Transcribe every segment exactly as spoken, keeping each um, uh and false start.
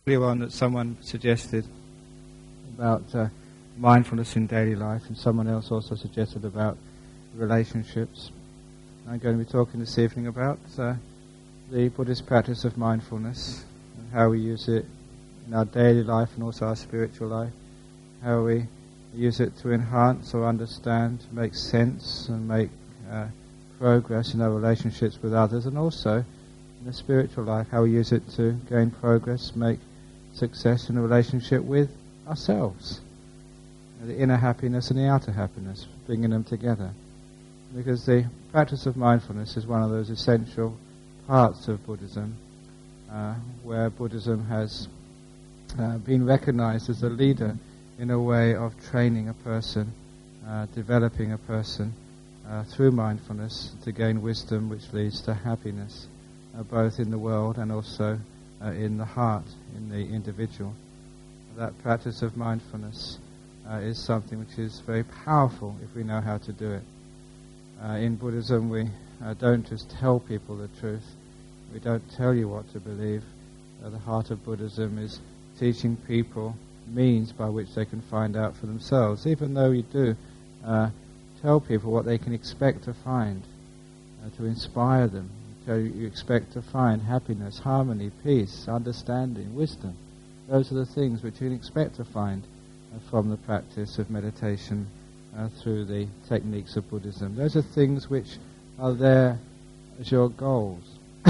earlier one that someone suggested about uh, mindfulness in daily life, and someone else also suggested about relationships. I'm going to be talking this evening about uh, the Buddhist practice of mindfulness and how we use it in our daily life and also our spiritual life, how we use it to enhance or understand, make sense and make uh, progress in our relationships with others, and also in the spiritual life, how we use it to gain progress, make success in a relationship with ourselves. The inner happiness and the outer happiness, bringing them together. Because the practice of mindfulness is one of those essential parts of Buddhism, uh, where Buddhism has uh, been recognized as a leader in a way of training a person, uh, developing a person uh, through mindfulness to gain wisdom which leads to happiness, uh, both in the world and also uh, in the heart, in the individual. That practice of mindfulness uh, is something which is very powerful if we know how to do it. Uh, in Buddhism, we uh, don't just tell people the truth. We don't tell you what to believe. Uh, the heart of Buddhism is teaching people means by which they can find out for themselves, even though we do uh, tell people what they can expect to find, uh, to inspire them. So you expect to find happiness, harmony, peace, understanding, wisdom. Those are the things which you can expect to find uh, from the practice of meditation uh, through the techniques of Buddhism. Those are things which are there as your goals.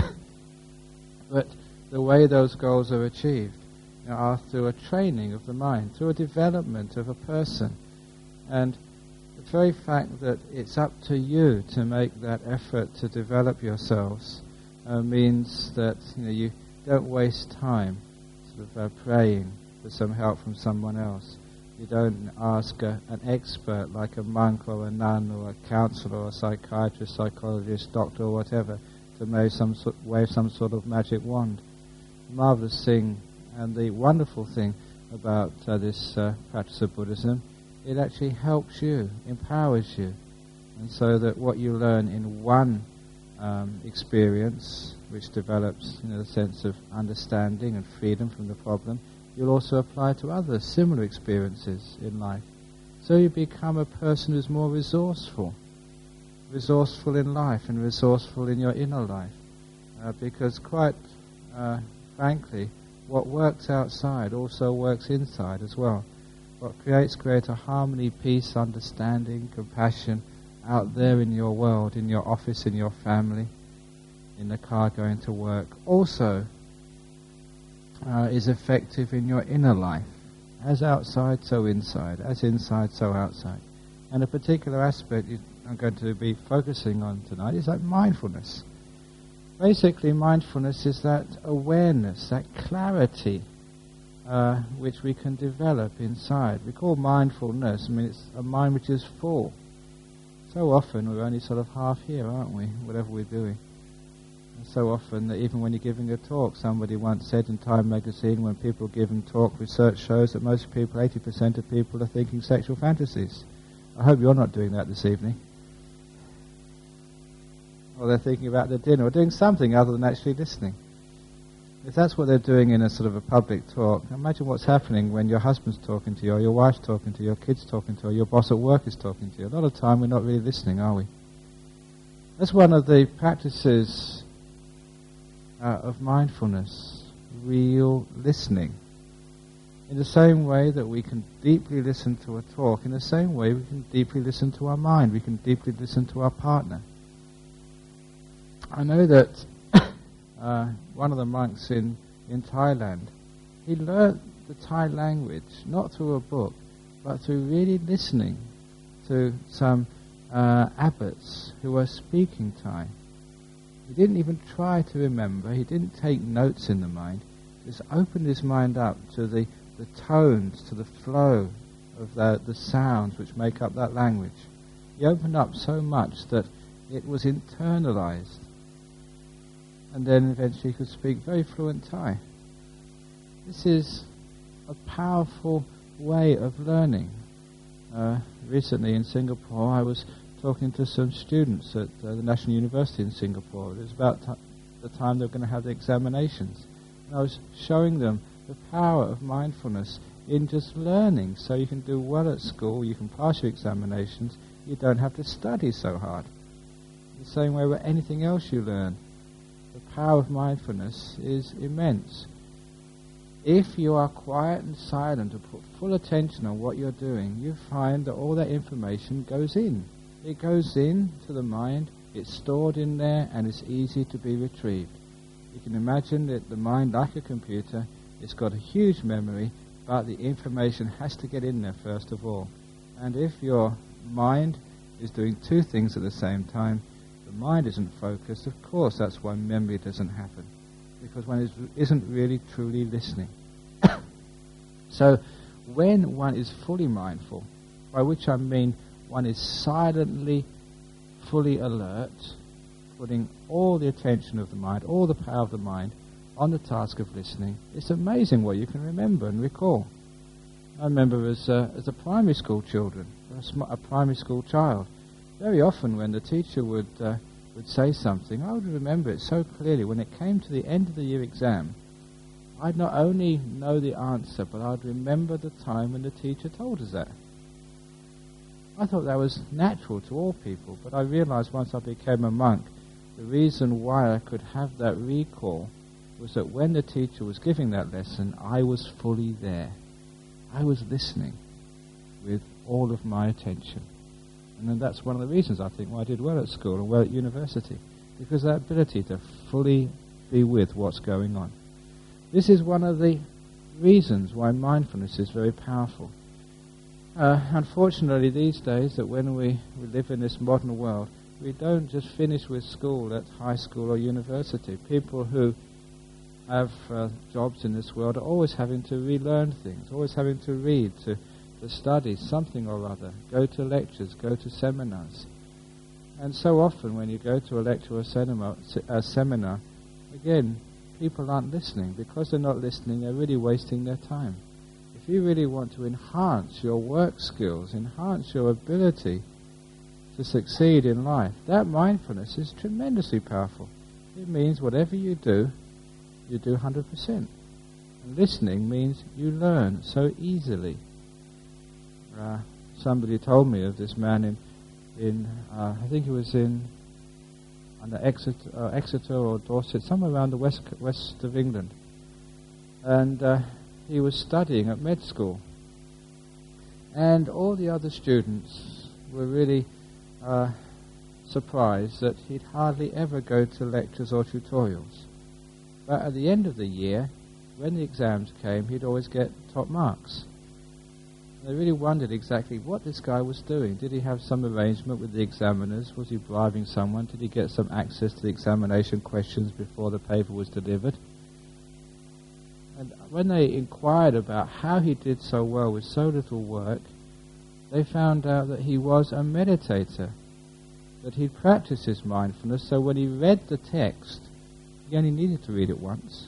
But the way those goals are achieved, you know, are through a training of the mind, through a development of a person. And the very fact that it's up to you to make that effort to develop yourselves uh, means that you know you don't waste time sort of uh, praying for some help from someone else. You don't ask a, an expert like a monk or a nun or a counselor or a psychiatrist, psychologist, doctor or whatever to wave some, so, wave some sort of magic wand. The marvelous thing and the wonderful thing about uh, this uh, practice of Buddhism, it actually helps you, empowers you. And so that what you learn in one um, experience, which develops you know, the sense of understanding and freedom from the problem, you'll also apply to other similar experiences in life. So you become a person who's more resourceful, resourceful in life and resourceful in your inner life. Uh, because quite uh, frankly, what works outside also works inside as well. What creates greater harmony, peace, understanding, compassion out there in your world, in your office, in your family, in the car going to work, also Uh, is effective in your inner life. As outside, so inside. As inside, so outside. And a particular aspect I'm going to be focusing on tonight is that mindfulness. Basically, mindfulness is that awareness, that clarity uh, which we can develop inside. We call mindfulness, I mean, it's a mind which is full. So often we're only sort of half here, aren't we, whatever we're doing. So often that even when you're giving a talk, somebody once said in Time magazine, when people give them talk, research shows that most people, eighty percent of people, are thinking sexual fantasies. I hope you're not doing that this evening. Or they're thinking about their dinner, or doing something other than actually listening. If that's what they're doing in a sort of a public talk, imagine what's happening when your husband's talking to you, or your wife's talking to you, your kid's talking to you, or your boss at work is talking to you. A lot of time we're not really listening, are we? That's one of the practices Uh, of mindfulness, real listening. In the same way that we can deeply listen to a talk, in the same way we can deeply listen to our mind, we can deeply listen to our partner. I know that uh, one of the monks in, in Thailand, he learned the Thai language, not through a book, but through really listening to some uh, abbots who were speaking Thai. He didn't even try to remember. He didn't take notes in the mind. He just opened his mind up to the, the tones, to the flow of the, the sounds which make up that language. He opened up so much that it was internalized. And then eventually he could speak very fluent Thai. This is a powerful way of learning. Uh, recently in Singapore, I was talking to some students at uh, the National University in Singapore. It was about t- the time they were going to have the examinations. And I was showing them the power of mindfulness in just learning, so you can do well at school, you can pass your examinations, you don't have to study so hard. The same way with anything else you learn. The power of mindfulness is immense. If you are quiet and silent and put full attention on what you're doing, you find that all that information goes in. It goes in to the mind, it's stored in there, and it's easy to be retrieved. You can imagine that the mind, like a computer, it's got a huge memory, but the information has to get in there first of all. And if your mind is doing two things at the same time, the mind isn't focused, of course that's why memory doesn't happen, because one is, isn't really truly listening. So when one is fully mindful, by which I mean one is silently, fully alert, putting all the attention of the mind, all the power of the mind on the task of listening, it's amazing what you can remember and recall. I remember as a, as a primary school children, a, sm- a primary school child, very often when the teacher would uh, would say something, I would remember it so clearly. When it came to the end of the year exam, I'd not only know the answer, but I'd remember the time when the teacher told us that. I thought that was natural to all people, but I realized once I became a monk, the reason why I could have that recall was that when the teacher was giving that lesson, I was fully there. I was listening with all of my attention. And then that's one of the reasons, I think, why I did well at school and well at university, because that ability to fully be with what's going on. This is one of the reasons why mindfulness is very powerful. Uh, unfortunately, these days, that when we, we live in this modern world, we don't just finish with school at high school or university. People who have uh, jobs in this world are always having to relearn things, always having to read, to, to study something or other, go to lectures, go to seminars. And so often when you go to a lecture or a seminar, a seminar, again, people aren't listening. Because they're not listening, they're really wasting their time. If you really want to enhance your work skills, enhance your ability to succeed in life, that mindfulness is tremendously powerful. It means whatever you do, you do one hundred percent. And listening means you learn so easily. Uh, somebody told me of this man in, in uh, I think it was in under Exeter, uh, Exeter or Dorset, somewhere around the west west of England. And uh, he was studying at med school. And all the other students were really uh, surprised that he'd hardly ever go to lectures or tutorials. But at the end of the year, when the exams came, he'd always get top marks. They really wondered exactly what this guy was doing. Did he have some arrangement with the examiners? Was he bribing someone? Did he get some access to the examination questions before the paper was delivered? And when they inquired about how he did so well with so little work, they found out that he was a meditator, that he'd practiced his mindfulness, so when he read the text, he only needed to read it once.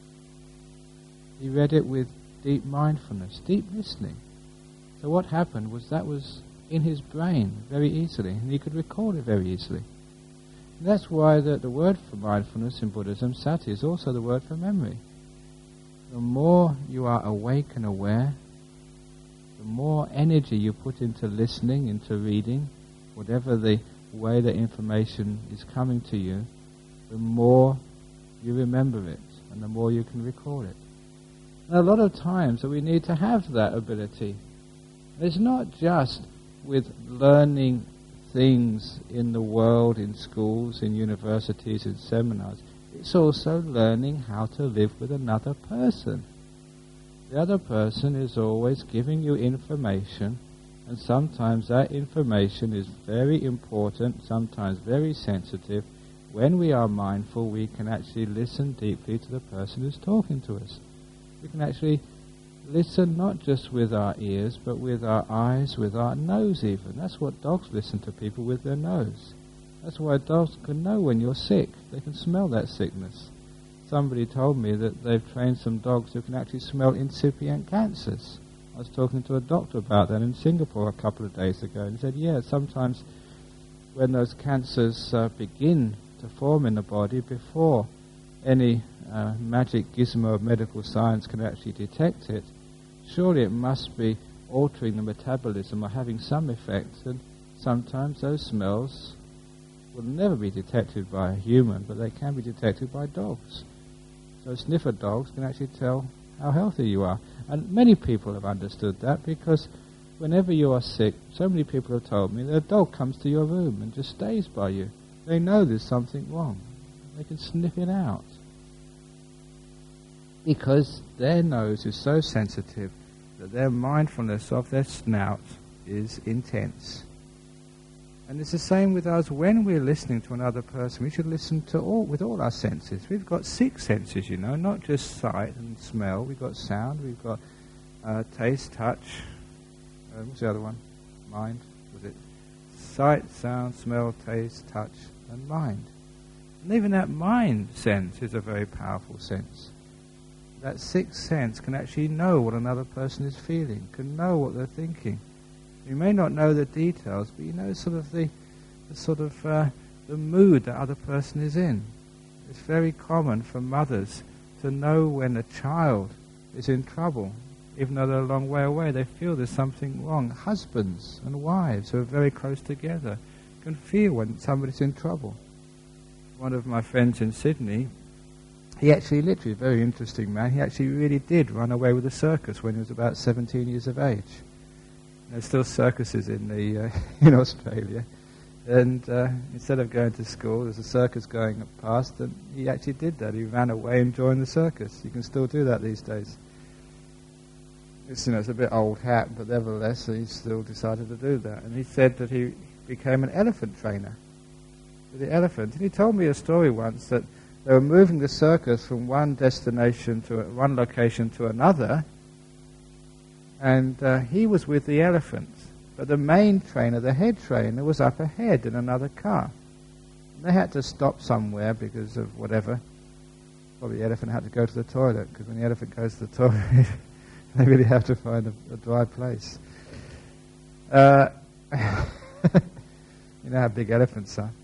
He read it with deep mindfulness, deep listening. So what happened was that was in his brain very easily, and he could recall it very easily. And that's why the, the word for mindfulness in Buddhism, sati, is also the word for memory. The more you are awake and aware, the more energy you put into listening, into reading, whatever the way that information is coming to you, the more you remember it, and the more you can recall it. And a lot of times that we need to have that ability. It's not just with learning things in the world, in schools, in universities, in seminars. It's also learning how to live with another person. The other person is always giving you information, and sometimes that information is very important, sometimes very sensitive. When we are mindful, we can actually listen deeply to the person who's talking to us. We can actually listen not just with our ears, but with our eyes, with our nose even. That's what dogs listen to people with their nose. That's why dogs can know when you're sick. They can smell that sickness. Somebody told me that they've trained some dogs who can actually smell incipient cancers. I was talking to a doctor about that in Singapore a couple of days ago, and he said, yeah, sometimes when those cancers uh, begin to form in the body, before any uh, magic gizmo of medical science can actually detect it, surely it must be altering the metabolism or having some effect, and sometimes those smells will never be detected by a human, but they can be detected by dogs. So sniffer dogs can actually tell how healthy you are. And many people have understood that, because whenever you are sick, so many people have told me that a dog comes to your room and just stays by you. They know there's something wrong. They can sniff it out. Because their nose is so sensitive that their mindfulness of their snout is intense. And it's the same with us. When we're listening to another person, we should listen to all with all our senses. We've got six senses, you know, not just sight and smell. We've got sound, we've got uh, taste, touch. Uh, what's the other one? Mind, was it? Sight, sound, smell, taste, touch, and mind. And even that mind sense is a very powerful sense. That sixth sense can actually know what another person is feeling, can know what they're thinking. You may not know the details, but you know sort of the, the sort of uh, the mood that other person is in. It's very common for mothers to know when a child is in trouble, even though they're a long way away. They feel there's something wrong. Husbands and wives who are very close together can feel when somebody's in trouble. One of my friends in Sydney, he actually, literally, a very interesting man, he actually really did run away with a circus when he was about seventeen years of age. There's still circuses in the uh, in Australia, and uh, instead of going to school, there's a circus going past, and he actually did that. He ran away and joined the circus. You can still do that these days. It's, you know, it's a bit old hat, but nevertheless, he still decided to do that. And he said that he became an elephant trainer for the elephant. And he told me a story once that they were moving the circus from one destination to a, one location to another, and uh, he was with the elephants, but the main trainer, the head trainer, was up ahead in another car. And they had to stop somewhere because of whatever. Probably the elephant had to go to the toilet, because when the elephant goes to the toilet, they really have to find a, a dry place. Uh, you know how big elephants are.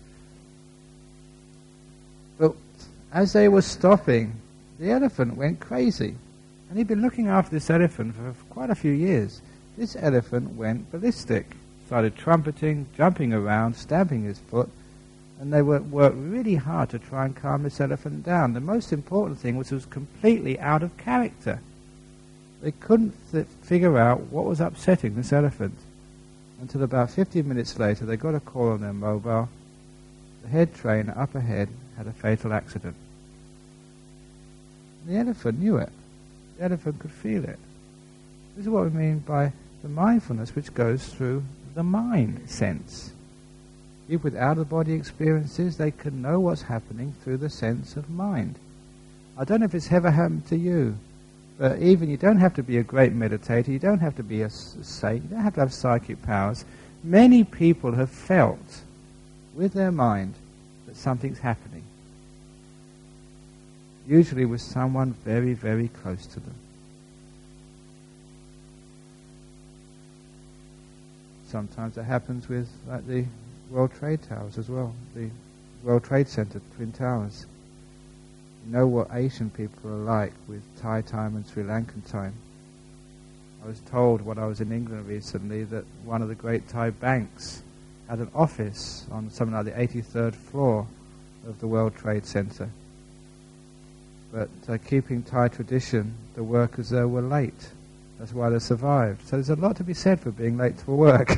But as they were stopping, the elephant went crazy. And he'd been looking after this elephant for quite a few years. This elephant went ballistic, started trumpeting, jumping around, stamping his foot, and they worked, worked really hard to try and calm this elephant down. The most important thing was it was completely out of character. They couldn't th- figure out what was upsetting this elephant. Until about fifteen minutes later, they got a call on their mobile. The head trainer up ahead had a fatal accident. And the elephant knew it. The elephant could feel it. This is what we mean by the mindfulness which goes through the mind sense. If with out-of-body experiences, they can know what's happening through the sense of mind. I don't know if it's ever happened to you, but even you don't have to be a great meditator, you don't have to be a saint, you don't have to have psychic powers. Many people have felt with their mind that something's happening. Usually with someone very, very close to them. Sometimes it happens with like the World Trade Towers as well, the World Trade Center, Twin Towers. You know what Asian people are like with Thai time and Sri Lankan time. I was told when I was in England recently that one of the great Thai banks had an office on something like the eighty-third floor of the World Trade Center. But uh, keeping Thai tradition, the workers there were late. That's why they survived. So there's a lot to be said for being late for work.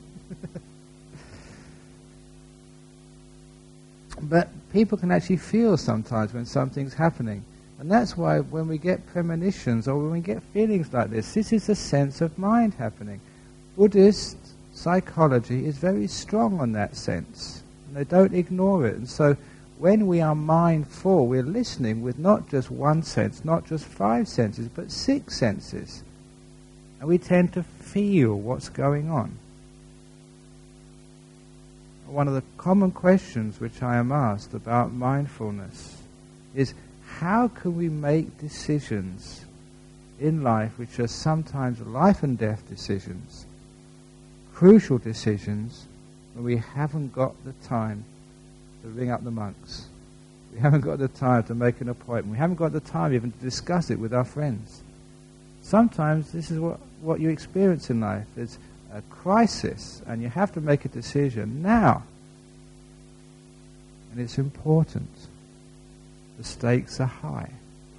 But people can actually feel sometimes when something's happening. And that's why when we get premonitions or when we get feelings like this, this is a sense of mind happening. Buddhist psychology is very strong on that sense. And they don't ignore it. And so when we are mindful, we're listening with not just one sense, not just five senses, but six senses. And we tend to feel what's going on. One of the common questions which I am asked about mindfulness is, how can we make decisions in life which are sometimes life and death decisions, crucial decisions, when we haven't got the time to ring up the monks, We haven't got the time to make an appointment. We haven't got the time even to discuss it with our friends. Sometimes this is what, what you experience in life. It's a crisis, and you have to make a decision now. And it's important. The stakes are high.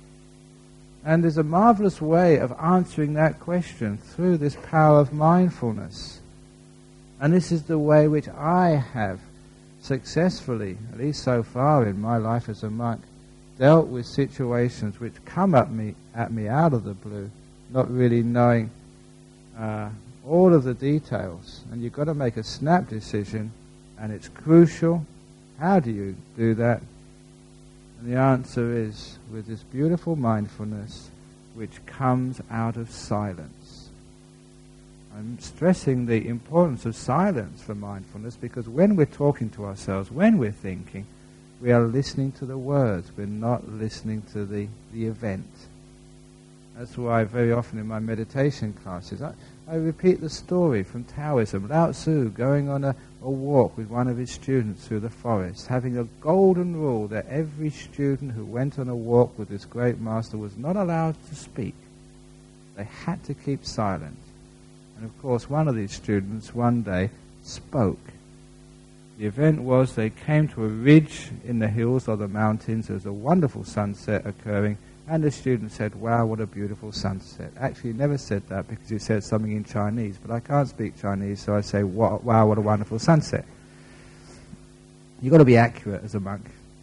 And there's a marvelous way of answering that question through this power of mindfulness. And this is the way which I have successfully, at least so far in my life as a monk, dealt with situations which come at me, at me out of the blue, not really knowing uh, all of the details. And you've got to make a snap decision, and it's crucial. How do you do that? And the answer is with this beautiful mindfulness which comes out of silence. I'm stressing the importance of silence for mindfulness, because when we're talking to ourselves, when we're thinking, we are listening to the words. We're not listening to the, the event. That's why very often in my meditation classes, I, I repeat the story from Taoism. Lao Tzu going on a, a walk with one of his students through the forest, having a golden rule that every student who went on a walk with this great master was not allowed to speak. They had to keep silent. And of course, one of these students one day spoke. The event was they came to a ridge in the hills or the mountains. There was a wonderful sunset occurring, and the student said, "Wow, what a beautiful sunset." Actually, he never said that because he said something in Chinese, but I can't speak Chinese, so I say, "Wow, what a wonderful sunset." You've got to be accurate as a monk.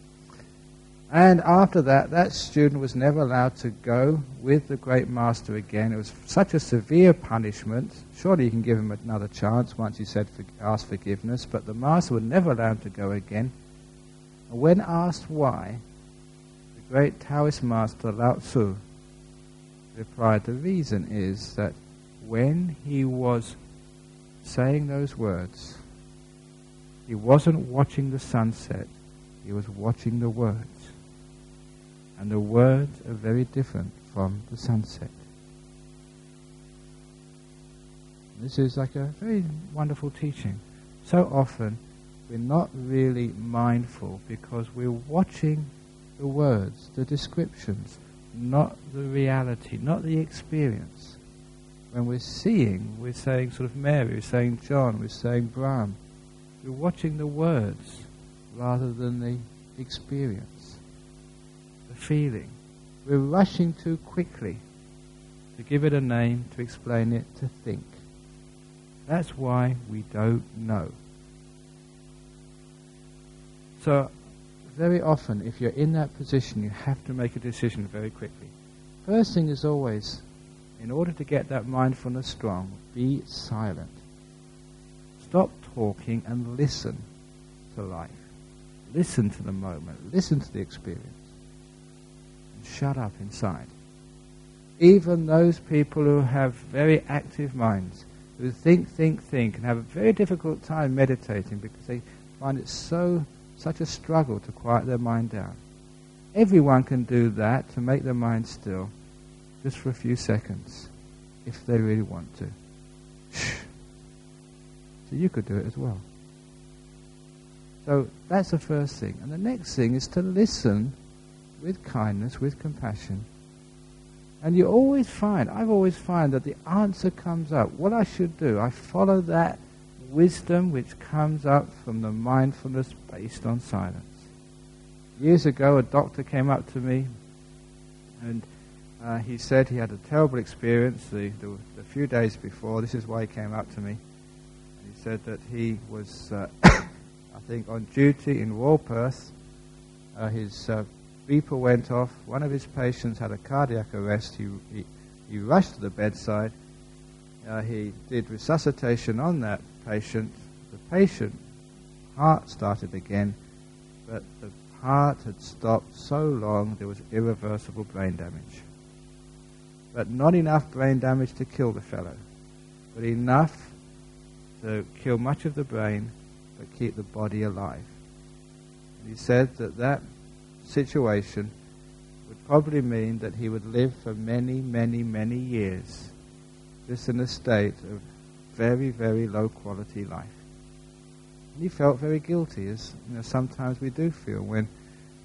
And after that, that student was never allowed to go with the great master again. It was such a severe punishment. Surely you can give him another chance once he said for, asked forgiveness, but the master would never allow him to go again. And when asked why, the great Taoist master Lao Tzu replied, the reason is that when he was saying those words, he wasn't watching the sunset, he was watching the words. And the words are very different from the sunset. This is like a very wonderful teaching. So often we're not really mindful because we're watching the words, the descriptions, not the reality, not the experience. When we're seeing, we're saying sort of Mary, we're saying John, we're saying Brahm. We're watching the words rather than the experience, the feeling. We're rushing too quickly to give it a name, to explain it, to think. That's why we don't know. So, very often, if you're in that position, you have to make a decision very quickly. First thing is always, in order to get that mindfulness strong, be silent. Stop talking and listen to life. Listen to the moment. Listen to the experience. And shut up inside. Even those people who have very active minds, who think, think, think, and have a very difficult time meditating because they find it so such a struggle to quiet their mind down. Everyone can do that, to make their mind still, just for a few seconds, if they really want to. Shh. So you could do it as well. So that's the first thing. And the next thing is to listen with kindness, with compassion. And you always find, I've always found that the answer comes up. What I should do, I follow that wisdom which comes up from the mindfulness based on silence. Years ago, a doctor came up to me and uh, he said he had a terrible experience the, the, the few days before. This is why he came up to me. He said that he was, uh, I think, on duty in Royal Perth. Uh, his uh, beeper went off. One of his patients had a cardiac arrest. He, he, he rushed to the bedside. Uh, he did resuscitation on that patient. The patient heart started again, but the heart had stopped so long there was irreversible brain damage. But not enough brain damage to kill the fellow, but enough to kill much of the brain but keep the body alive. And he said that that situation would probably mean that he would live for many, many, many years just in a state of very, very low quality life. And he felt very guilty, as you know, sometimes we do feel when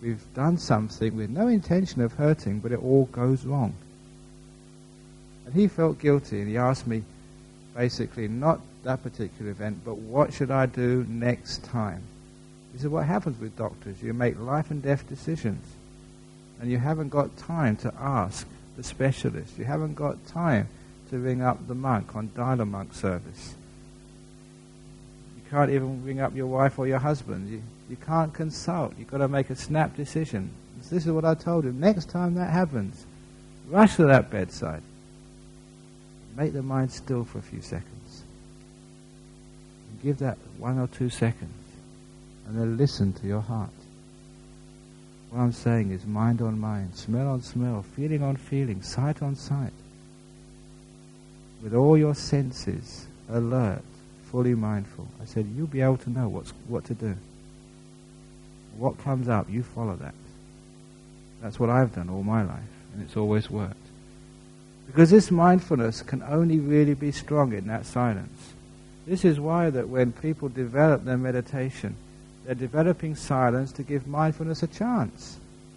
we've done something with no intention of hurting, but it all goes wrong. And he felt guilty, and he asked me, basically, not that particular event, but what should I do next time? This is what happens with doctors. You make life and death decisions, and you haven't got time to ask the specialist. You haven't got time to ring up the monk on dial-a-monk service. You can't even ring up your wife or your husband. You, you can't consult. You've got to make a snap decision. This is what I told him. Next time that happens, rush to that bedside. Make the mind still for a few seconds. And give that one or two seconds. And then listen to your heart. What I'm saying is mind on mind, smell on smell, feeling on feeling, sight on sight. With all your senses alert, fully mindful. I said, you'll be able to know what's, what to do. What comes up, you follow that. That's what I've done all my life, and it's always worked. Because this mindfulness can only really be strong in that silence. This is why that when people develop their meditation, they're developing silence to give mindfulness a chance.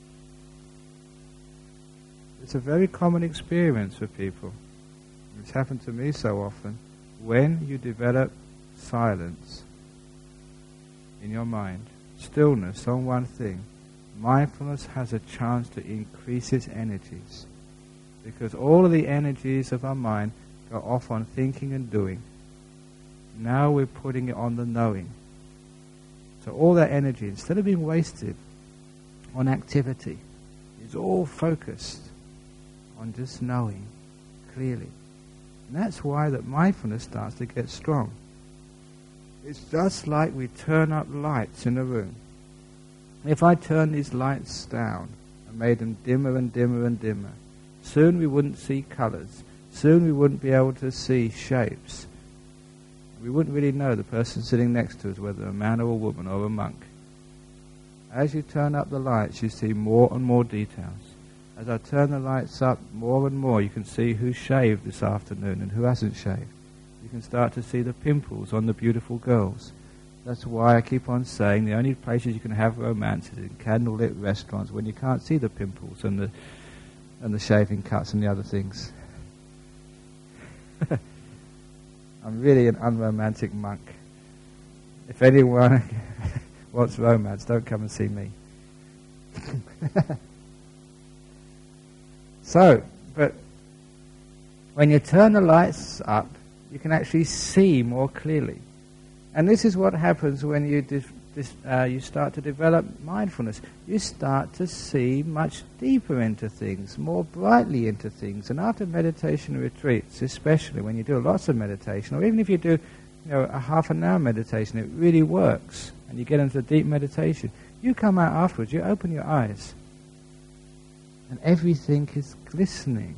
It's a very common experience for people. It's happened to me so often. When you develop silence in your mind, stillness on one thing, mindfulness has a chance to increase its energies. Because all of the energies of our mind go off on thinking and doing. Now we're putting it on the knowing. So all that energy, instead of being wasted on activity, is all focused on just knowing clearly. And that's why that mindfulness starts to get strong. It's just like we turn up lights in a room. If I turn these lights down and made them dimmer and dimmer and dimmer, soon we wouldn't see colours. Soon we wouldn't be able to see shapes. We wouldn't really know the person sitting next to us, whether a man or a woman or a monk. As you turn up the lights, you see more and more details. As I turn the lights up more and more, you can see who shaved this afternoon and who hasn't shaved. You can start to see the pimples on the beautiful girls. That's why I keep on saying the only places you can have romance is in candlelit restaurants when you can't see the pimples and the and the shaving cuts and the other things. I'm really an unromantic monk. If anyone wants romance, don't come and see me. So, but when you turn the lights up, you can actually see more clearly. And this is what happens when you dis, dis, uh, you start to develop mindfulness. You start to see much deeper into things, more brightly into things. And after meditation retreats, especially when you do lots of meditation, or even if you do you know, a half an hour meditation, it really works, and you get into deep meditation, you come out afterwards, you open your eyes, and everything is glistening.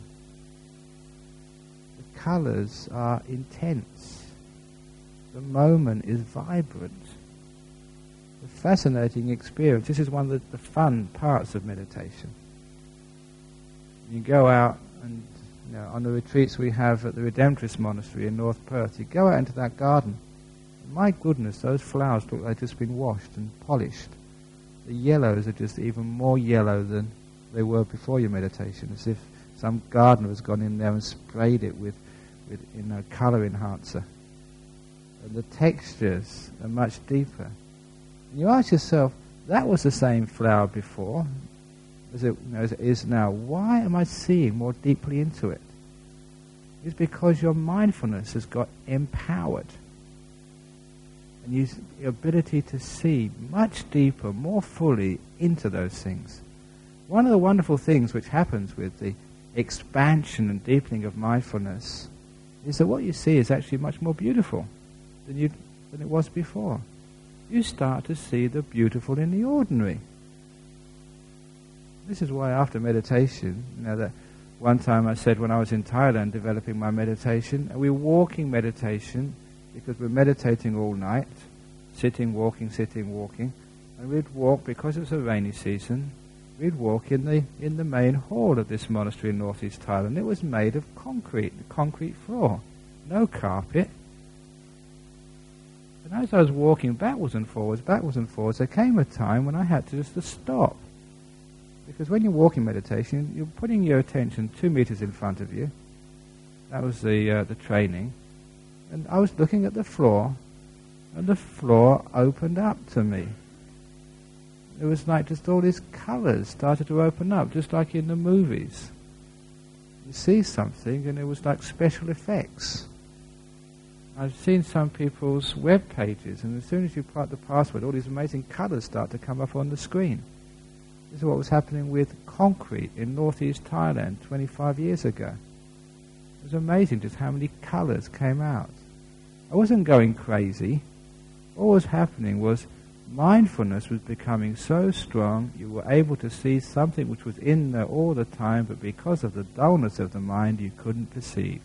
The colours are intense. The moment is vibrant. A fascinating experience. This is one of the, the fun parts of meditation. You go out and you know, on the retreats we have at the Redemptorist Monastery in North Perth, you go out into that garden. And my goodness, those flowers look like they've just been washed and polished. The yellows are just even more yellow than they were before your meditation, as if some gardener has gone in there and sprayed it with, with you know, colour enhancer. And the textures are much deeper. And you ask yourself, that was the same flower before as it, you know, as it is now. Why am I seeing more deeply into it? It's because your mindfulness has got empowered. And you, your ability to see much deeper, more fully into those things. One of the wonderful things which happens with the expansion and deepening of mindfulness is that what you see is actually much more beautiful than, you, than it was before. You start to see the beautiful in the ordinary. This is why after meditation, you know, that one time I said when I was in Thailand developing my meditation, and we're walking meditation because we're meditating all night, sitting, walking, sitting, walking, and we'd walk because it's a rainy season. We'd walk in the in the main hall of this monastery in northeast Thailand. It was made of concrete, a concrete floor, no carpet. And as I was walking backwards and forwards, backwards and forwards, there came a time when I had to just to stop Because when you're walking meditation, you're putting your attention two meters in front of you. That was the uh, the training. And I was looking at the floor, and the floor opened up to me. It was like just all these colours started to open up, just like in the movies. You see something, and it was like special effects. I've seen some people's web pages, and as soon as you put the password, all these amazing colours start to come up on the screen. This is what was happening with concrete in northeast Thailand twenty-five years ago. It was amazing just how many colours came out. I wasn't going crazy. What was happening was mindfulness was becoming so strong, you were able to see something which was in there all the time, but because of the dullness of the mind, you couldn't perceive.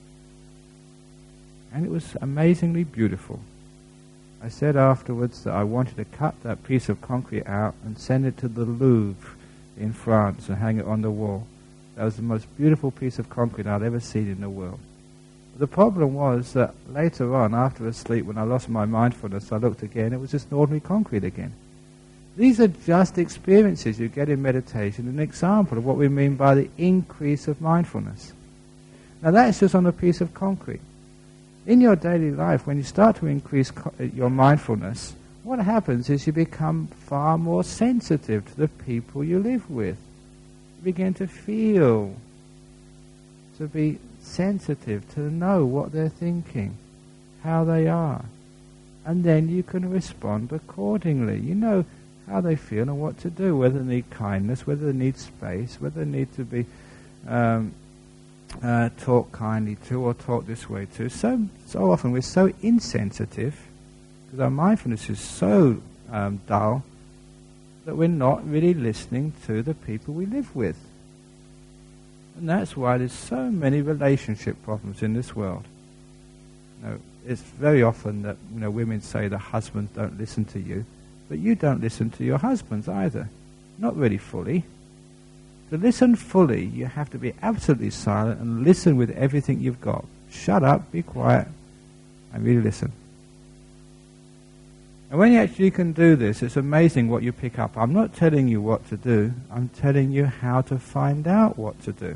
And it was amazingly beautiful. I said afterwards that I wanted to cut that piece of concrete out and send it to the Louvre in France and hang it on the wall. That was the most beautiful piece of concrete I'd ever seen in the world. But the problem was that later on, after a sleep, when I lost my mindfulness, I looked again, it was just ordinary concrete again. These are just experiences you get in meditation, an example of what we mean by the increase of mindfulness. Now that's just on a piece of concrete. In your daily life, when you start to increase co- your mindfulness, what happens is you become far more sensitive to the people you live with. You begin to feel, to be sensitive, to know what they're thinking, how they are. And then you can respond accordingly. You know how they feel and what to do, whether they need kindness, whether they need space, whether they need to be um, Uh, talk kindly to or talk this way to. So so often we're so insensitive because our mindfulness is so um, dull that we're not really listening to the people we live with. And that's why there's so many relationship problems in this world. You know, it's very often that you know women say the husbands don't listen to you, but you don't listen to your husbands either. Not really fully. To listen fully, you have to be absolutely silent and listen with everything you've got. Shut up, be quiet, and really listen. And when you actually can do this, it's amazing what you pick up. I'm not telling you what to do, I'm telling you how to find out what to do.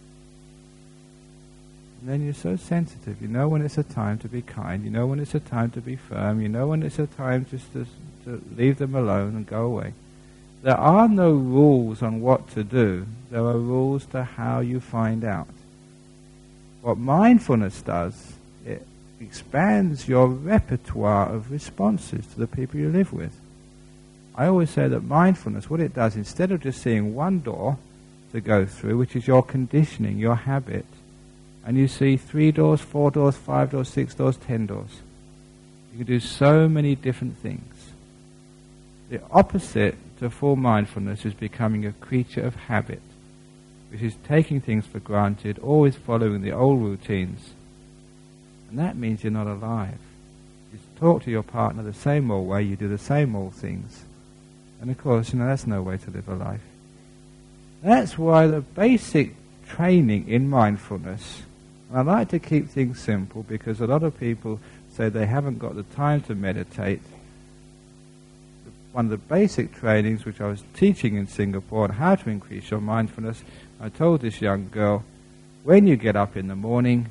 And then you're so sensitive. You know when it's a time to be kind, you know when it's a time to be firm, you know when it's a time just to, to leave them alone and go away. There are no rules on what to do. There are rules to how you find out. What mindfulness does, it expands your repertoire of responses to the people you live with. I always say that mindfulness, what it does, instead of just seeing one door to go through, which is your conditioning, your habit, and you see three doors, four doors, five doors, six doors, ten doors. You can do so many different things. The opposite to full mindfulness is becoming a creature of habit, which is taking things for granted, always following the old routines. And that means you're not alive. You talk to your partner the same old way, you do the same old things. And of course, you know, that's no way to live a life. That's why the basic training in mindfulness, and I like to keep things simple because a lot of people say they haven't got the time to meditate. One of the basic trainings which I was teaching in Singapore on how to increase your mindfulness, I told this young girl, when you get up in the morning,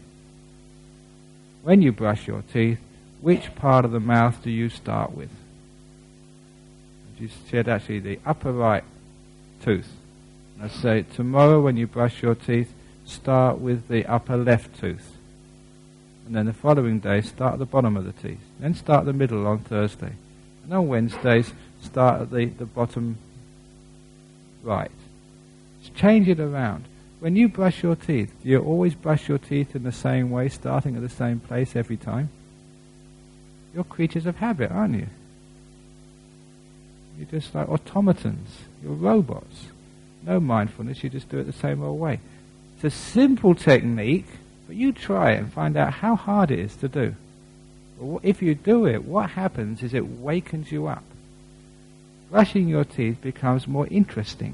when you brush your teeth, which part of the mouth do you start with? And she said actually the upper right tooth. And I say, tomorrow when you brush your teeth, start with the upper left tooth. And then the following day, start at the bottom of the teeth. Then start the middle on Thursday. And on Wednesdays, start at the, the bottom right. Just change it around. When you brush your teeth, do you always brush your teeth in the same way, starting at the same place every time? You're creatures of habit, aren't you? You're just like automatons. You're robots. No mindfulness, you just do it the same old way. It's a simple technique, but you try it and find out how hard it is to do. If you do it, what happens is it wakens you up. Brushing your teeth becomes more interesting.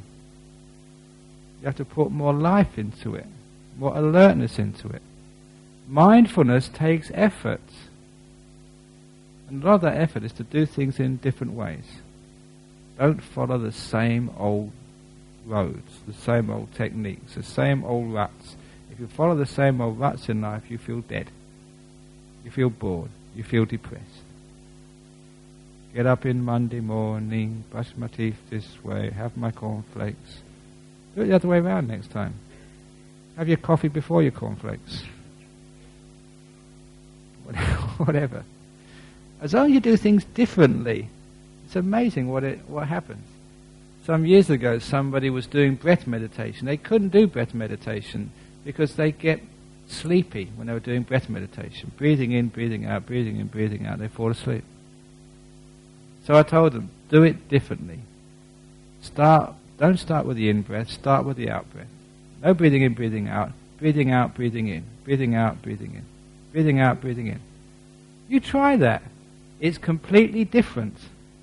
You have to put more life into it, more alertness into it. Mindfulness takes effort. And a lot of that effort is to do things in different ways. Don't follow the same old roads, the same old techniques, the same old ruts. If you follow the same old ruts in life, you feel dead. You feel bored. You feel depressed. Get up in Monday morning, brush my teeth this way, have my cornflakes. Do it the other way around next time. Have your coffee before your cornflakes. Whatever. As long as you do things differently, it's amazing what it what happens. Some years ago, somebody was doing breath meditation. They couldn't do breath meditation because they get sleepy when they were doing breath meditation. Breathing in, breathing out, breathing in, breathing out, they fall asleep. So I told them, do it differently. Start. Don't start with the in-breath, start with the out-breath. No breathing in, breathing out, breathing out, breathing in, breathing out, breathing in, breathing out, breathing in. You try that. It's completely different.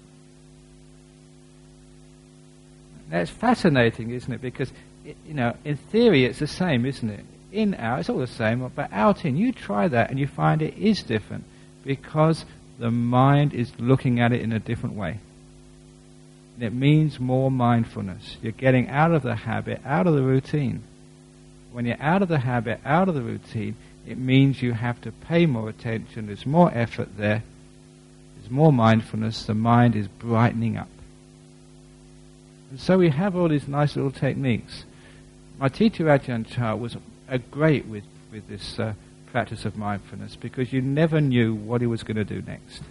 That's fascinating, isn't it? Because, it, you know, in theory it's the same, isn't it? In, out, it's all the same, but out, in. You try that and you find it is different because the mind is looking at it in a different way. And it means more mindfulness. You're getting out of the habit, out of the routine. When you're out of the habit, out of the routine, it means you have to pay more attention. There's more effort there. There's more mindfulness. The mind is brightening up. And so we have all these nice little techniques. My teacher Ajahn Chah was uh, great with, with this uh, practice of mindfulness because you never knew what he was going to do next.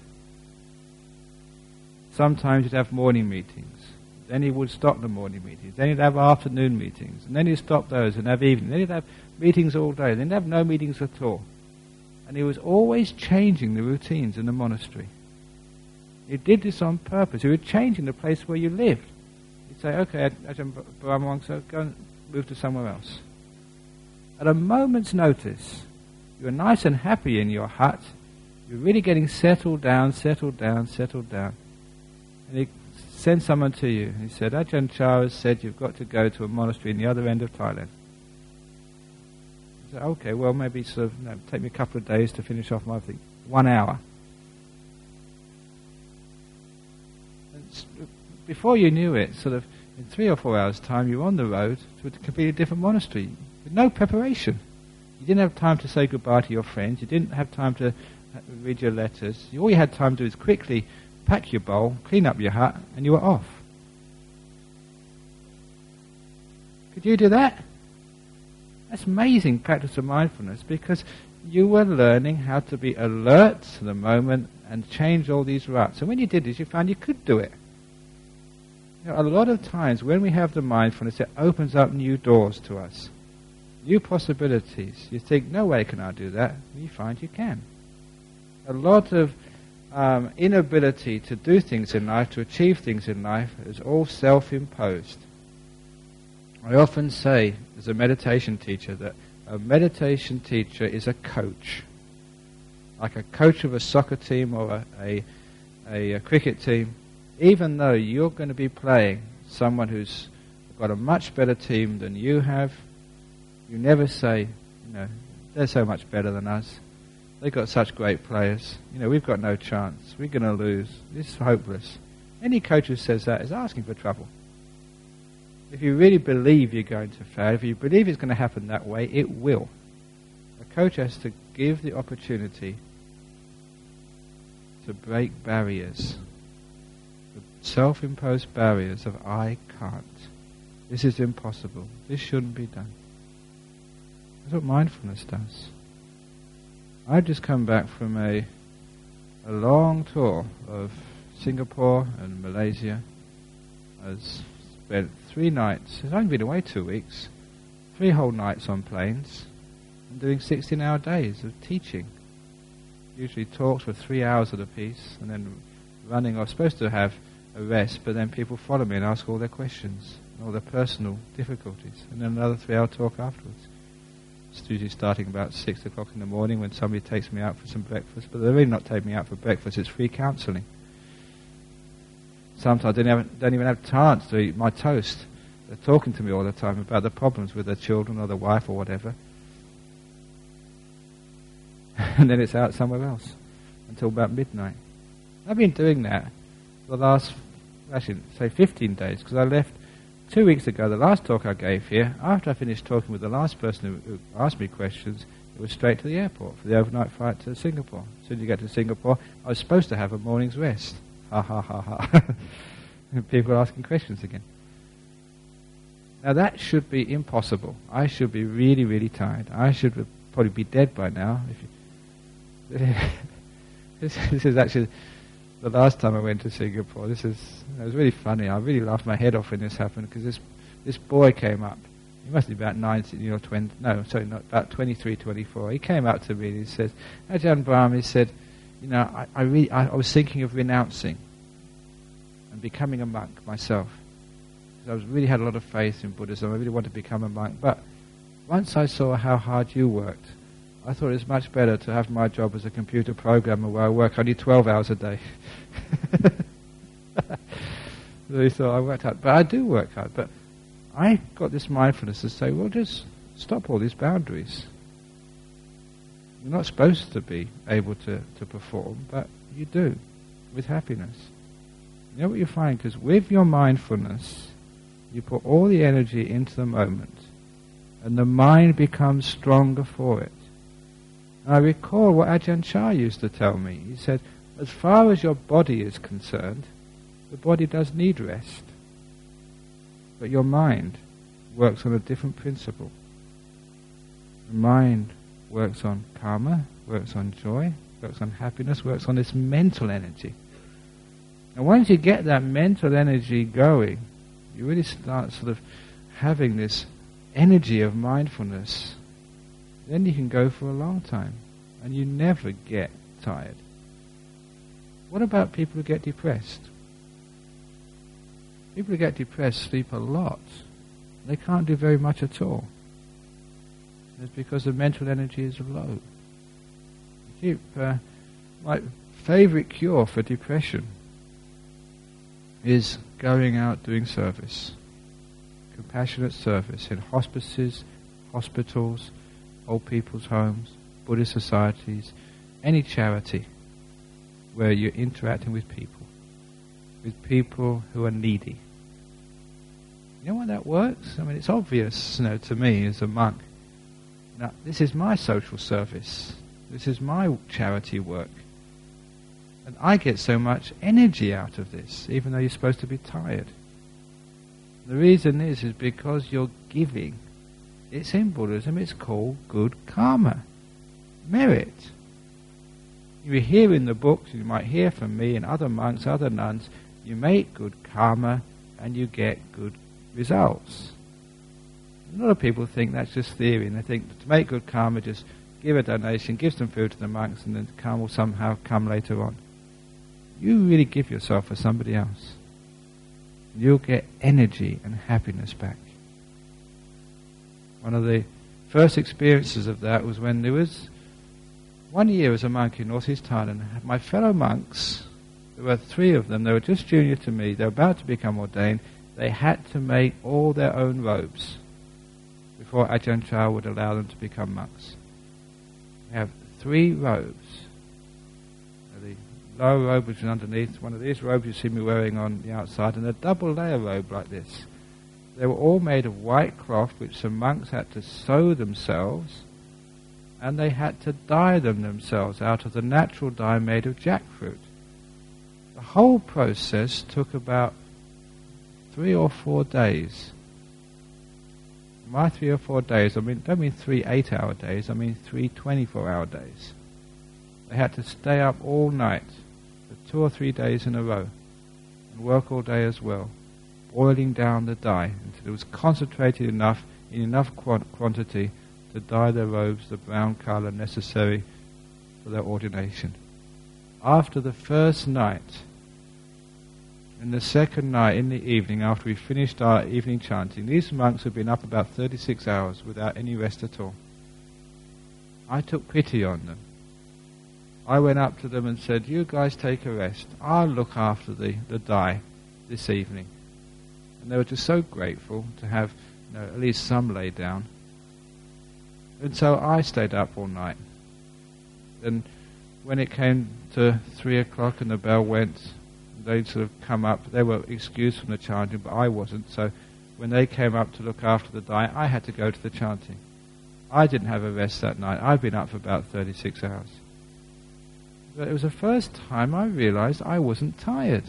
Sometimes he'd have morning meetings. Then he would stop the morning meetings. Then he'd have afternoon meetings. And then he'd stop those and have evening. Then he'd have meetings all day. Then he'd have no meetings at all. And he was always changing the routines in the monastery. He did this on purpose. He was changing the place where you lived. He'd say, okay, Ajahn Brahmawangsa, go and move to somewhere else. At a moment's notice, you're nice and happy in your hut. You're really getting settled down, settled down, settled down. And he sent someone to you. He said, Ajahn Chah has said you've got to go to a monastery in the other end of Thailand. I said, okay, well, maybe sort of, you know, take me a couple of days to finish off my thing. One hour. And before you knew it, sort of in three or four hours' time, you were on the road to a completely different monastery with no preparation. You didn't have time to say goodbye to your friends. You didn't have time to read your letters. All you had time to do is quickly pack your bowl, clean up your hut, and you were off. Could you do that? That's amazing practice of mindfulness because you were learning how to be alert to the moment and change all these ruts. And when you did this, you found you could do it. You know, a lot of times when we have the mindfulness, it opens up new doors to us, new possibilities. You think, no way can I do that. And you find you can. A lot of Um, inability to do things in life, to achieve things in life, is all self-imposed. I often say, as a meditation teacher, that a meditation teacher is a coach. Like a coach of a soccer team or a, a, a, a cricket team. Even though you're going to be playing someone who's got a much better team than you have, you never say, you know, they're so much better than us. They've got such great players. You know, we've got no chance. We're going to lose. This is hopeless. Any coach who says that is asking for trouble. If you really believe you're going to fail, if you believe it's going to happen that way, it will. A coach has to give the opportunity to break barriers. The self-imposed barriers of I can't. This is impossible. This shouldn't be done. That's what mindfulness does. I've just come back from a a long tour of Singapore and Malaysia. I spent three nights, I've only been away two weeks, three whole nights on planes, and doing sixteen hour days of teaching. Usually talks for three hours at a piece, and then running. I was supposed to have a rest, but then people follow me and ask all their questions, all their personal difficulties, and then another three hour talk afterwards. It's usually starting about six o'clock in the morning when somebody takes me out for some breakfast, but they're really not taking me out for breakfast, it's free counselling. Sometimes I don't even, don't even have a chance to eat my toast. They're talking to me all the time about the problems with their children or their wife or whatever. And then it's out somewhere else until about midnight. I've been doing that for the last, actually, say fifteen days, because I left two weeks ago, the last talk I gave here, after I finished talking with the last person who, who asked me questions, it was straight to the airport for the overnight flight to Singapore. As soon as you get to Singapore, I was supposed to have a morning's rest. Ha ha ha ha. People are asking questions again. Now that should be impossible. I should be really, really tired. I should probably be dead by now. If you this, this is actually the last time I went to Singapore. This is it was really funny. I really laughed my head off when this happened because this this boy came up. He must be about nineteen, you know, twenty. No, sorry, not about twenty-three, twenty-four. He came up to me and he said, "Ajahn Brahm," he said, "You know, I I, really, I I was thinking of renouncing and becoming a monk myself. I was really had a lot of faith in Buddhism. I really wanted to become a monk. But once I saw how hard you worked, I thought it was much better to have my job as a computer programmer where I work only twelve hours a day." So he thought I worked hard. But I do work hard. But I got this mindfulness to say, well, just stop all these boundaries. You're not supposed to be able to, to perform, but you do, with happiness. You know what you find? Because with your mindfulness, you put all the energy into the moment, and the mind becomes stronger for it. And I recall what Ajahn Chah used to tell me. He said, as far as your body is concerned, the body does need rest. But your mind works on a different principle. The mind works on karma, works on joy, works on happiness, works on this mental energy. And once you get that mental energy going, you really start sort of having this energy of mindfulness. Then you can go for a long time, and you never get tired. What about people who get depressed? People who get depressed sleep a lot. They can't do very much at all. It's because the mental energy is low. You keep, uh, my favorite cure for depression is going out doing service. Compassionate service in hospices, hospitals, old people's homes, Buddhist societies, any charity where you're interacting with people, with people who are needy. You know why that works? I mean, it's obvious, you know, to me as a monk. Now, this is my social service. This is my charity work. And I get so much energy out of this, even though you're supposed to be tired. The reason is, is because you're giving. It's in Buddhism, it's called good karma, merit. You hear in the books, you might hear from me and other monks, other nuns, you make good karma and you get good results. A lot of people think that's just theory, and they think to make good karma, just give a donation, give some food to the monks, and then karma will somehow come later on. You really give yourself for somebody else. You'll get energy and happiness back. One of the first experiences of that was when there was one year as a monk in North East Thailand. My fellow monks, there were three of them, they were just junior to me, they were about to become ordained, they had to make all their own robes before Ajahn Chah would allow them to become monks. We have three robes. The lower robe which is underneath, one of these robes you see me wearing on the outside, and a double layer robe like this. They were all made of white cloth which some monks had to sew themselves, and they had to dye them themselves out of the natural dye made of jackfruit. The whole process took about three or four days. My three or four days, I mean, don't mean three eight-hour days, I mean three twenty-four-hour days. They had to stay up all night for two or three days in a row and work all day as well, boiling down the dye until it was concentrated enough, in enough quant- quantity to dye their robes the brown colour necessary for their ordination. After the first night, and the second night in the evening, after we finished our evening chanting, these monks had been up about thirty-six hours without any rest at all. I took pity on them. I went up to them and said, you guys take a rest. I'll look after the, the dye this evening. And they were just so grateful to have, you know, at least some laid down. And so I stayed up all night. And when it came to three o'clock and the bell went, they'd sort of come up. They were excused from the chanting, but I wasn't. So when they came up to look after the dying, I had to go to the chanting. I didn't have a rest that night. I'd been up for about thirty-six hours. But it was the first time I realized I wasn't tired.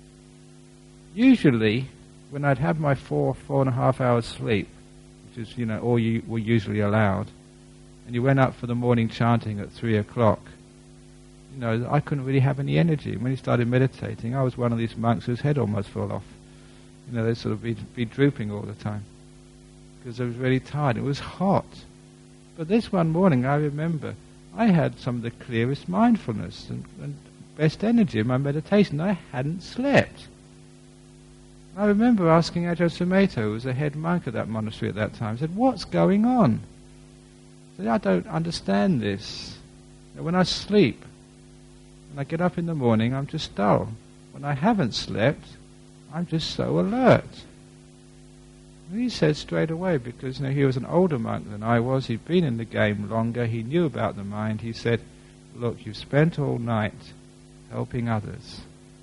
Usually, when I'd had my four, four and a half hours sleep, which is, you know, all you were usually allowed, and you went up for the morning chanting at three o'clock, you know, I couldn't really have any energy. When he started meditating, I was one of these monks whose head almost fell off. You know, they'd sort of be, be drooping all the time because I was really tired. It was hot. But this one morning, I remember, I had some of the clearest mindfulness and, and best energy in my meditation. I hadn't slept. I remember asking Ajahn Sumedho, who was the head monk of that monastery at that time, I said, what's going on? I said, I don't understand this. When I sleep, when I get up in the morning, I'm just dull. When I haven't slept, I'm just so alert. And he said straight away, because you know, he was an older monk than I was, he'd been in the game longer, he knew about the mind, he said, look, you've spent all night helping others.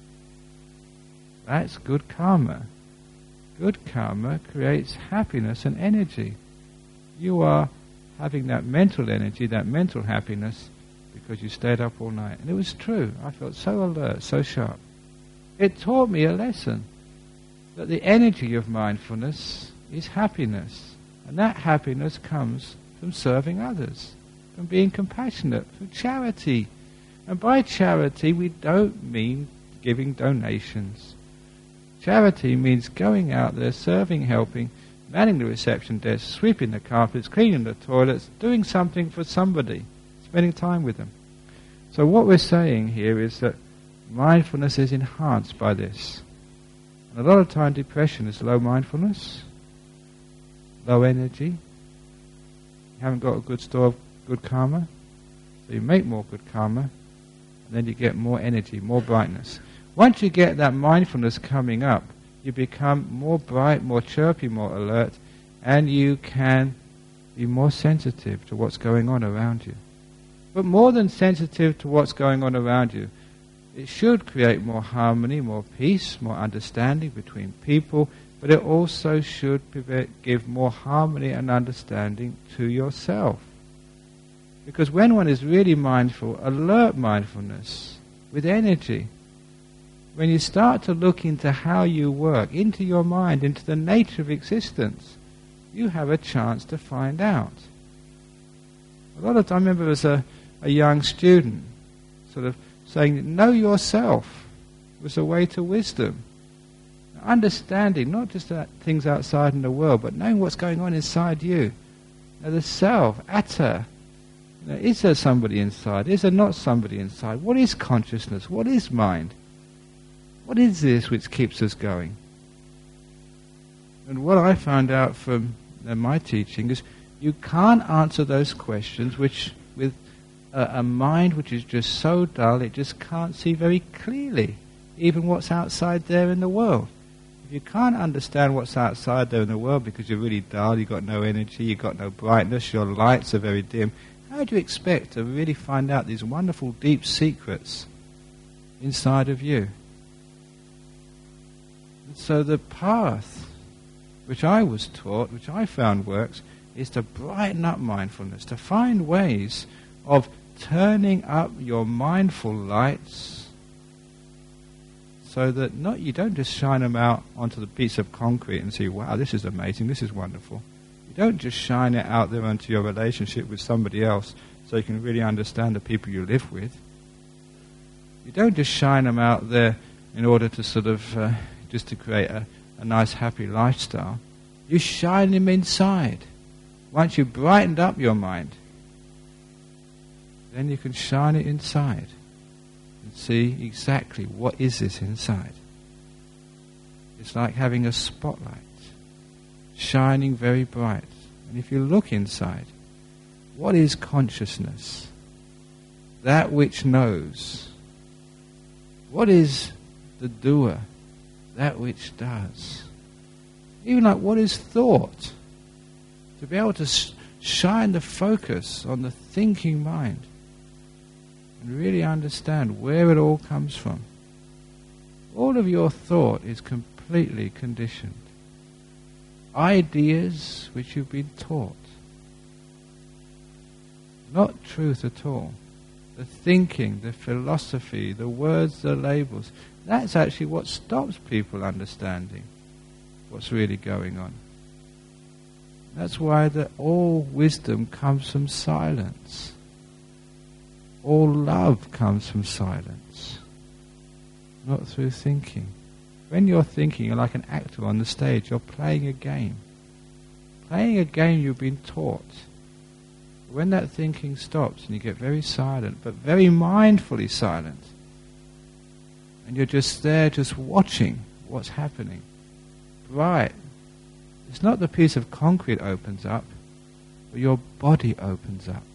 That's good karma. Good karma creates happiness and energy. You are having that mental energy, that mental happiness, because you stayed up all night. And it was true. I felt so alert, so sharp. It taught me a lesson, that the energy of mindfulness is happiness. And that happiness comes from serving others, from being compassionate, from charity. And by charity, we don't mean giving donations. Charity means going out there, serving, helping, manning the reception desk, sweeping the carpets, cleaning the toilets, doing something for somebody, spending time with them. So what we're saying here is that mindfulness is enhanced by this. And a lot of time depression is low mindfulness, low energy. You haven't got a good store of good karma, so you make more good karma, and then you get more energy, more brightness. Once you get that mindfulness coming up, you become more bright, more chirpy, more alert, and you can be more sensitive to what's going on around you. But more than sensitive to what's going on around you, it should create more harmony, more peace, more understanding between people, but it also should give more harmony and understanding to yourself. Because when one is really mindful, alert mindfulness, with energy, when you start to look into how you work, into your mind, into the nature of existence, you have a chance to find out. A lot of time, I remember as a, a young student, sort of saying, know yourself was a way to wisdom. Understanding, not just that things outside in the world, but knowing what's going on inside you. Now, the self, atta. You know, is there somebody inside? Is there not somebody inside? What is consciousness? What is mind? What is this which keeps us going? And what I found out from uh, my teaching is you can't answer those questions which, with a, a mind which is just so dull, it just can't see very clearly even what's outside there in the world. If you can't understand what's outside there in the world because you're really dull, you've got no energy, you've got no brightness, your lights are very dim, how do you expect to really find out these wonderful deep secrets inside of you? So the path which I was taught, which I found works, is to brighten up mindfulness, to find ways of turning up your mindful lights so that not you don't just shine them out onto the piece of concrete and see, wow, this is amazing, this is wonderful. You don't just shine it out there onto your relationship with somebody else so you can really understand the people you live with. You don't just shine them out there in order to sort of... Uh, just to create a, a nice happy lifestyle. You shine them inside. Once you've brightened up your mind, then you can shine it inside and see exactly what is this inside. It's like having a spotlight shining very bright. And if you look inside, what is consciousness? That which knows. What is the doer? That which does. Even like what is thought? To be able to sh- shine the focus on the thinking mind and really understand where it all comes from. All of your thought is completely conditioned. ideas which you've been taught. Not truth at all. The thinking, the philosophy, the words, the labels, that's actually what stops people understanding what's really going on. That's why the, all wisdom comes from silence. All love comes from silence, not through thinking. When you're thinking, you're like an actor on the stage. You're playing a game. Playing a game you've been taught. When that thinking stops and you get very silent, but very mindfully silent, and you're just there just watching what's happening, bright. It's not the piece of concrete opens up, but your body opens up.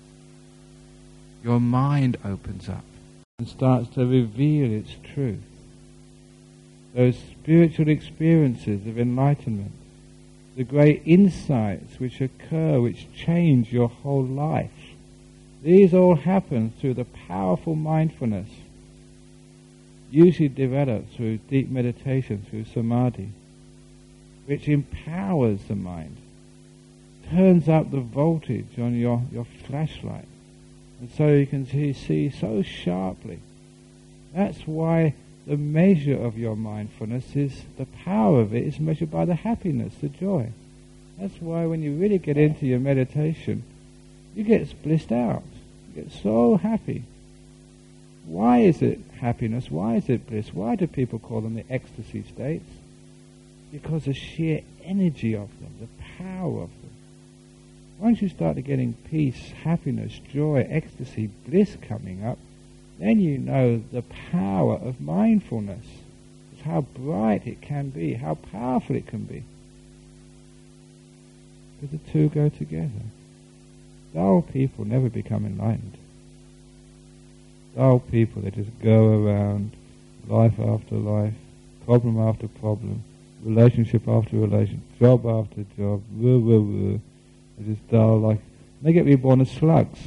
Your mind opens up and starts to reveal its truth. Those spiritual experiences of enlightenment, the great insights which occur, which change your whole life, these all happen through the powerful mindfulness, usually developed through deep meditation, through samadhi, which empowers the mind, turns up the voltage on your, your flashlight, and so you can see, see so sharply. That's why the measure of your mindfulness is, the power of it is measured by the happiness, the joy. That's why when you really get into your meditation, you get blissed out. You get so happy. Why is it happiness? Why is it bliss? Why do people call them the ecstasy states? Because the sheer energy of them, the power of them. Once you start getting peace, happiness, joy, ecstasy, bliss coming up, then you know the power of mindfulness. It's how bright it can be, how powerful it can be. But the two go together. Dull people never become enlightened. Dull people, they just go around, life after life, problem after problem, relationship after relationship, job after job, woo, woo, woo. They're just dull, like, they get reborn as slugs.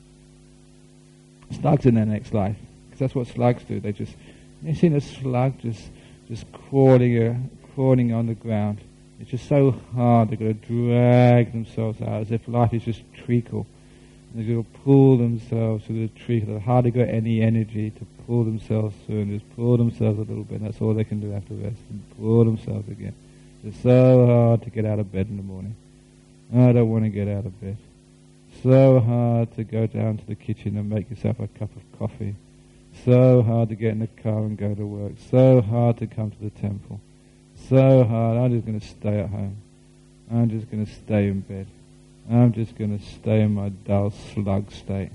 Slugs in their next life, because that's what slugs do. They just, you've seen a slug just, just crawling, uh, crawling on the ground. It's just so hard. They've got to drag themselves out as if life is just treacle. And they've got to pull themselves through the treacle. They've hardly got any energy to pull themselves through, and just pull themselves a little bit. And that's all they can do after rest, and pull themselves again. It's so hard to get out of bed in the morning. I don't want to get out of bed. So hard to go down to the kitchen and make yourself a cup of coffee. So hard to get in the car and go to work. So hard to come to the temple. So hard. I'm just going to stay at home. I'm just going to stay in bed. I'm just going to stay in my dull slug state.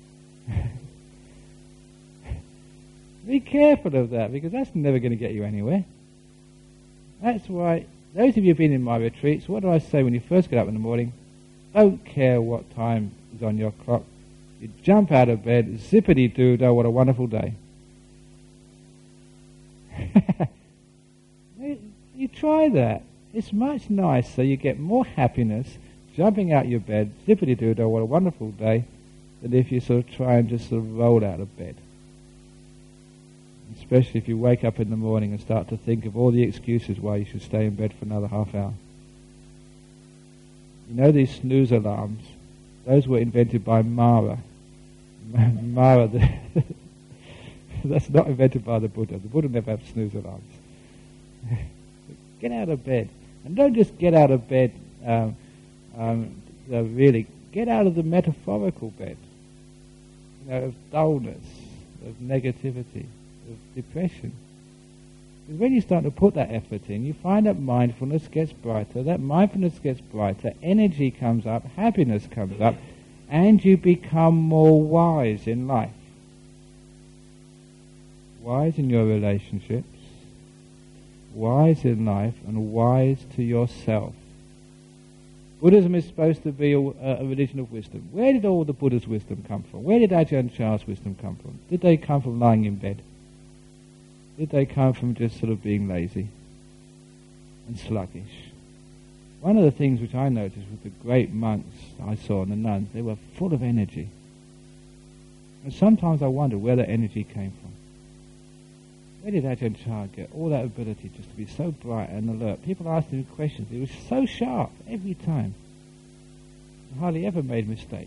Be careful of that, because that's never going to get you anywhere. That's why, those of you who've been in my retreats, what do I say when you first get up in the morning? Don't care what time is on your clock. You jump out of bed, zippity-doo-dah, what a wonderful day. you, you try that. It's much nicer. You get more happiness jumping out your bed, zippity-doo-dah, what a wonderful day, than if you sort of try and just sort of roll out of bed. Especially if you wake up in the morning and start to think of all the excuses why you should stay in bed for another half hour. You know these snooze alarms? Those were invented by Mara. Mara, the that's not invented by the Buddha. The Buddha never had snooze alarms. Get out of bed. And don't just get out of bed, um, um, uh, really. Get out of the metaphorical bed. You know, of dullness, of negativity, of depression. Because when you start to put that effort in, you find that mindfulness gets brighter, that mindfulness gets brighter, energy comes up, happiness comes up, and you become more wise in life. Wise in your relationships, wise in life, and wise to yourself. Buddhism is supposed to be a, a religion of wisdom. Where did all the Buddha's wisdom come from? Where did Ajahn Chah's wisdom come from? Did they come from lying in bed? Did they come from just sort of being lazy and sluggish? One of the things which I noticed with the great monks I saw and the nuns, they were full of energy. And sometimes I wonder where that energy came from. Where did Ajahn Chah get all that ability just to be so bright and alert? People asked him questions. He was so sharp every time. He hardly ever made mistakes.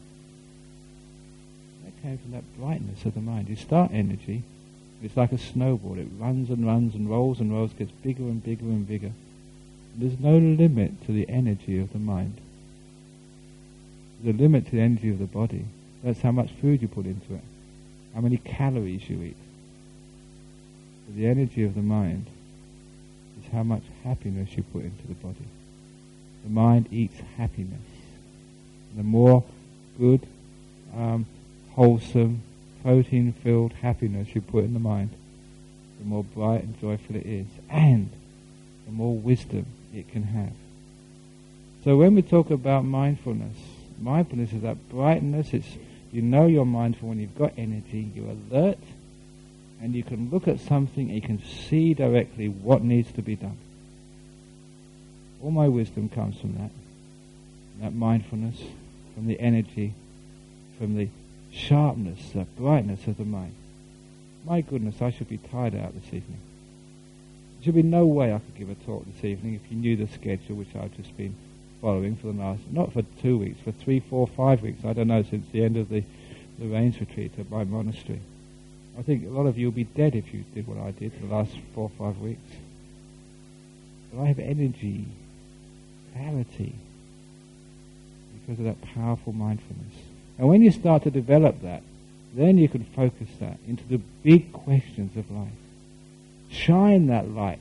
That came from that brightness of the mind. You start energy, it's like a snowball. It runs and runs and rolls and rolls, gets bigger and bigger and bigger. There's no limit to the energy of the mind. There's a limit to the energy of the body. That's how much food you put into it, how many calories you eat. But the energy of the mind is how much happiness you put into the body. The mind eats happiness. The more good, um, wholesome, protein-filled happiness you put in the mind, the more bright and joyful it is, and the more wisdom it can have. So when we talk about mindfulness, mindfulness is that brightness. It's, you know you're mindful when you've got energy, you're alert, and you can look at something and you can see directly what needs to be done. All my wisdom comes from that, that mindfulness, from the energy, from the sharpness, the brightness of the mind. My goodness, I should be tired out this evening. There should be no way I could give a talk this evening if you knew the schedule which I've just been following for the last, not for two weeks, for three, four, five weeks, I don't know, since the end of the, the rains retreat at my monastery. I think a lot of you will be dead if you did what I did for the last four or five weeks. But I have energy, clarity, because of that powerful mindfulness. And when you start to develop that, then you can focus that into the big questions of life. Shine that light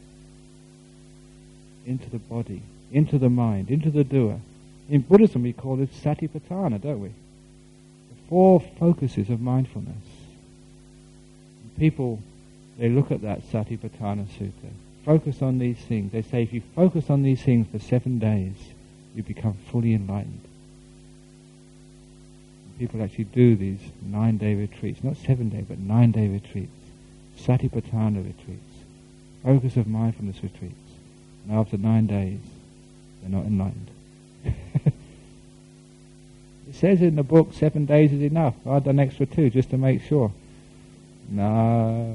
into the body, into the mind, into the doer. In Buddhism we call it satipatthana, don't we? The four focuses of mindfulness. And people, they look at that Satipatthana Sutta, focus on these things. They say if you focus on these things for seven days, you become fully enlightened. And people actually do these nine-day retreats, not seven-day, but nine-day retreats, Satipatthana retreats, focus of mindfulness retreats. And after nine days, they're not enlightened. It says in the book, seven days is enough. I've done extra two just to make sure. No.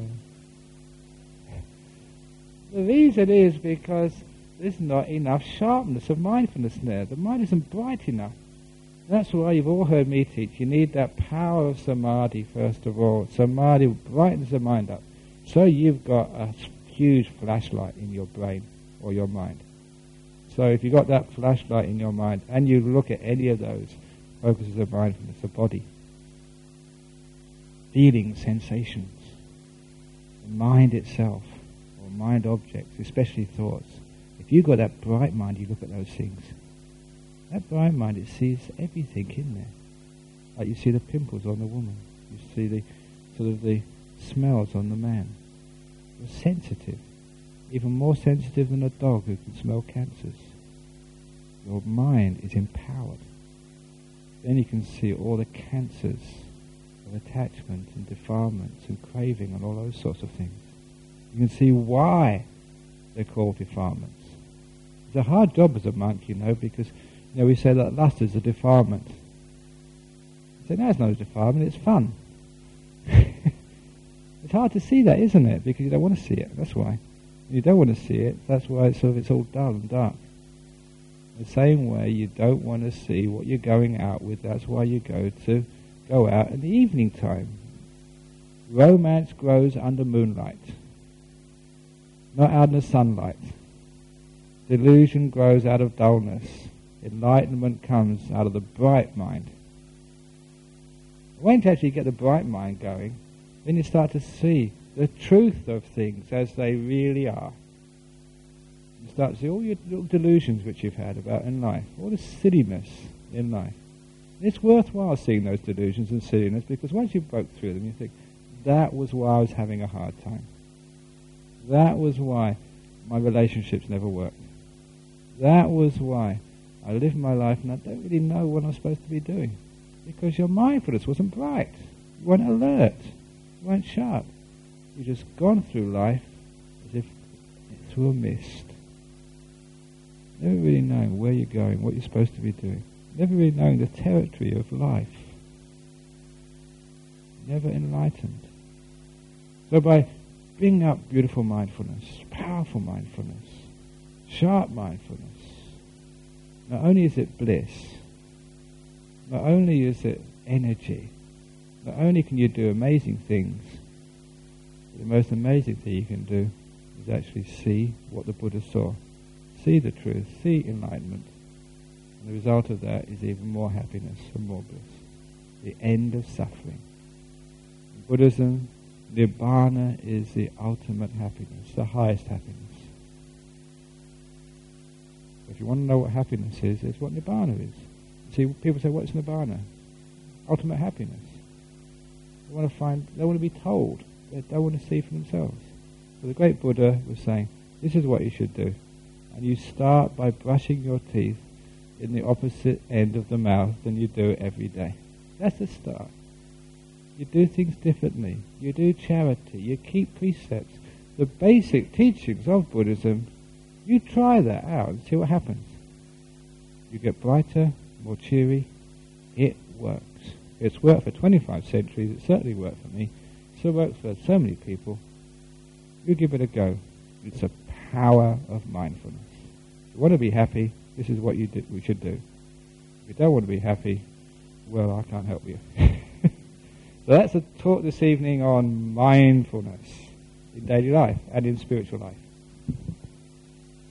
The reason is because there's not enough sharpness of mindfulness there. The mind isn't bright enough. That's why you've all heard me teach. You need that power of samadhi first of all. Samadhi brightens the mind up. So you've got a huge flashlight in your brain or your mind. So if you've got that flashlight in your mind and you look at any of those focuses of mindfulness, the body, feelings, sensations, the mind itself, or mind objects, especially thoughts. If you've got that bright mind, you look at those things. That bright mind, it sees everything in there. Like you see the pimples on the woman. You see the sort of the smells on the man. You're sensitive. Even more sensitive than a dog who can smell cancers. Your mind is empowered. Then you can see all the cancers of attachment and defilements and craving and all those sorts of things. You can see why they're called defilements. It's a hard job as a monk, you know, because you know we say that lust is a defilement. You say, no, it's not a defilement, it's fun. It's hard to see that, isn't it? Because you don't want to see it, that's why. You don't want to see it, that's why it's, sort of, it's all dull and dark. The same way you don't want to see what you're going out with, that's why you go to go out in the evening time. Romance grows under moonlight, not out in the sunlight. Delusion grows out of dullness. Enlightenment comes out of the bright mind. When you actually get the bright mind going, then you start to see the truth of things as they really are. You start to see all your little delusions which you've had about in life, all the silliness in life. It's worthwhile seeing those delusions and silliness, because once you broke through them, you think, that was why I was having a hard time. That was why my relationships never worked. That was why I lived my life and I don't really know what I'm supposed to be doing. Because your mindfulness wasn't bright. You weren't alert. You weren't sharp. You've just gone through life as if through a mist. Never really knowing where you're going, what you're supposed to be doing. Never really knowing the territory of life. Never enlightened. So by bring up beautiful mindfulness, powerful mindfulness, sharp mindfulness. Not only is it bliss, not only is it energy, not only can you do amazing things, but the most amazing thing you can do is actually see what the Buddha saw. See the truth, see enlightenment. And the result of that is even more happiness and more bliss. The end of suffering. In Buddhism, Nibbana is the ultimate happiness, the highest happiness. If you want to know what happiness is, it's what Nibbana is. See, people say, what's Nibbana? Ultimate happiness. They want to find, they want to be told. They don't want to see for themselves. So the great Buddha was saying, this is what you should do. And you start by brushing your teeth in the opposite end of the mouth than you do every day. That's the start. You do things differently. You do charity. You keep precepts. The basic teachings of Buddhism, you try that out and see what happens. You get brighter, more cheery. It works. It's worked for twenty-five centuries. It certainly worked for me. It still works for so many people. You give it a go. It's the power of mindfulness. If you want to be happy, this is what you do, we should do. If you don't want to be happy, well, I can't help you. So that's a talk this evening on mindfulness in daily life and in spiritual life.